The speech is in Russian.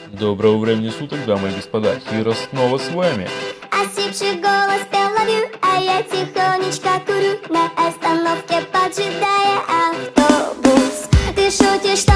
Доброго времени суток, дамы и господа, Хиро снова с вами. Осипший голос пел love you, а я тихонечко курю на остановке, поджидая автобус. Ты шутишь, что